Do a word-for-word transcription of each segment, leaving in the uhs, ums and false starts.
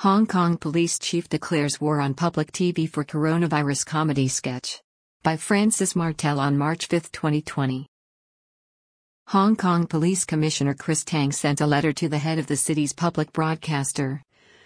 Hong Kong police chief declares war on public T V for coronavirus comedy sketch. By Francis Martel on March fifth, twenty twenty. Hong Kong Police Commissioner Chris Tang sent a letter to the head of the city's public broadcaster,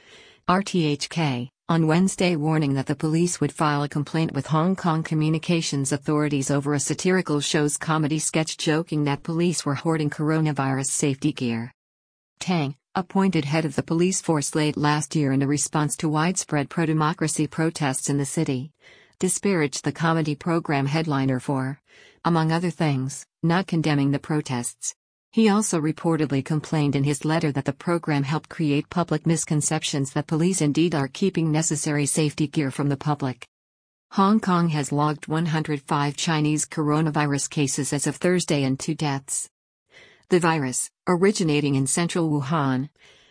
R T H K, on Wednesday warning that the police would file a complaint with Hong Kong communications authorities over a satirical show's comedy sketch joking that police were hoarding coronavirus safety gear. Tang, appointed head of the police force late last year in a response to widespread pro-democracy protests in the city, disparaged the comedy program headliner for, among other things, not condemning the protests. He also reportedly complained in his letter that the program helped create public misconceptions that police indeed are keeping necessary safety gear from the public. Hong Kong has logged one hundred five Chinese coronavirus cases as of Thursday and two deaths. The virus, originating in central Wuhan,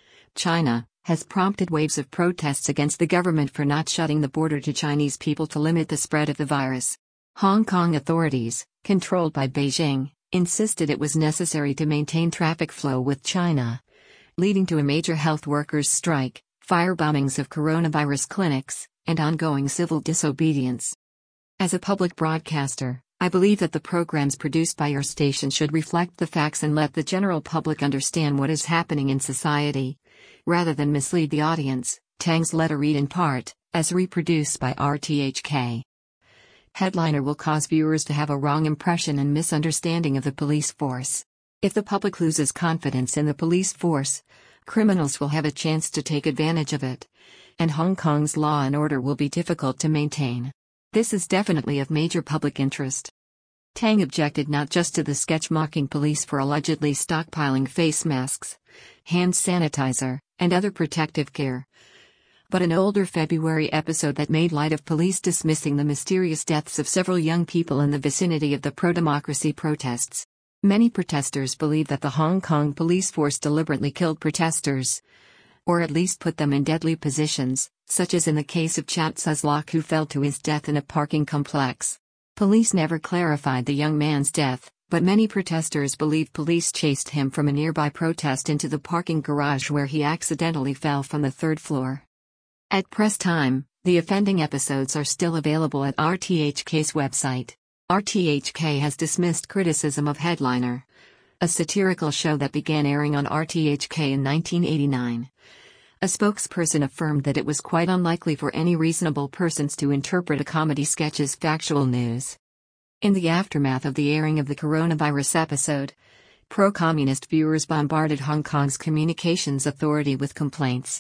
China, has prompted waves of protests against the government for not shutting the border to Chinese people to limit the spread of the virus. Hong Kong authorities, controlled by Beijing, insisted it was necessary to maintain traffic flow with China, leading to a major health workers' strike, firebombings of coronavirus clinics, and ongoing civil disobedience. As a public broadcaster, I believe that the programs produced by your station should reflect the facts and let the general public understand what is happening in society, rather than mislead the audience, Tang's letter read in part, as reproduced by R T H K. Headliner will cause viewers to have a wrong impression and misunderstanding of the police force. If the public loses confidence in the police force, criminals will have a chance to take advantage of it, and Hong Kong's law and order will be difficult to maintain. This is definitely of major public interest. Tang objected not just to the sketch mocking police for allegedly stockpiling face masks, hand sanitizer, and other protective gear, but an older February episode that made light of police dismissing the mysterious deaths of several young people in the vicinity of the pro-democracy protests. Many protesters believe that the Hong Kong police force deliberately killed protesters, or at least put them in deadly positions, such as in the case of Chat Suzlok, who fell to his death in a parking complex. Police never clarified the young man's death, but many protesters believe police chased him from a nearby protest into the parking garage where he accidentally fell from the third floor. At press time, the offending episodes are still available at R T H K's website. R T H K has dismissed criticism of Headliner, a satirical show that began airing on R T H K in nineteen eighty-nine. A spokesperson affirmed that it was quite unlikely for any reasonable persons to interpret a comedy sketch as factual news. In the aftermath of the airing of the coronavirus episode, pro-communist viewers bombarded Hong Kong's communications authority with complaints.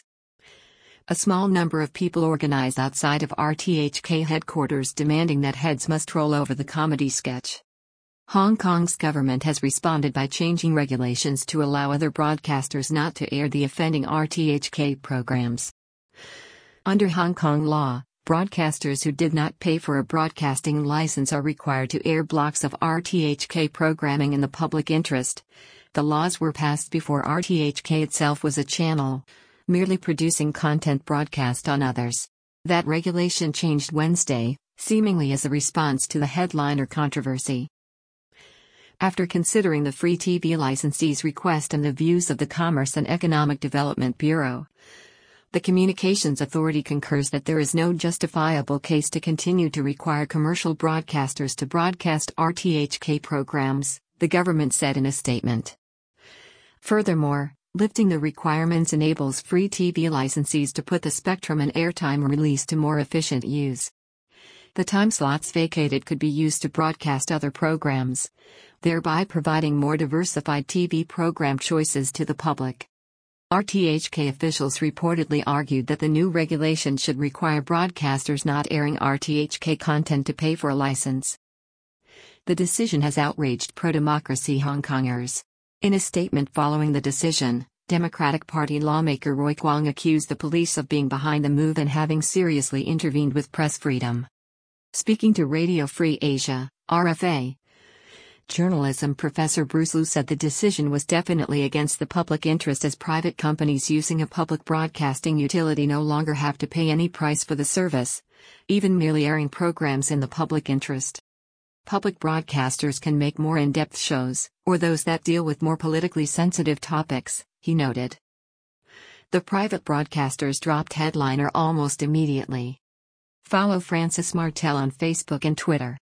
A small number of people organized outside of R T H K headquarters demanding that heads must roll over the comedy sketch. Hong Kong's government has responded by changing regulations to allow other broadcasters not to air the offending R T H K programs. Under Hong Kong law, broadcasters who did not pay for a broadcasting license are required to air blocks of R T H K programming in the public interest. The laws were passed before R T H K itself was a channel, merely producing content broadcast on others. That regulation changed Wednesday, seemingly as a response to the Headliner controversy. After considering the Free T V licensee's request and the views of the Commerce and Economic Development Bureau, the Communications Authority concurs that there is no justifiable case to continue to require commercial broadcasters to broadcast R T H K programs, the government said in a statement. Furthermore, lifting the requirements enables Free T V licensees to put the spectrum and airtime release to more efficient use. The time slots vacated could be used to broadcast other programs, thereby providing more diversified T V program choices to the public. R T H K officials reportedly argued that the new regulation should require broadcasters not airing R T H K content to pay for a license. The decision has outraged pro-democracy Hong Kongers. In a statement following the decision, Democratic Party lawmaker Roy Kwong accused the police of being behind the move and having seriously intervened with press freedom. Speaking to Radio Free Asia, R F A, journalism professor Bruce Liu said the decision was definitely against the public interest, as private companies using a public broadcasting utility no longer have to pay any price for the service, even merely airing programs in the public interest. Public broadcasters can make more in-depth shows, or those that deal with more politically sensitive topics, he noted. The private broadcasters dropped headliner almost immediately. Follow Francis Martel on Facebook and Twitter.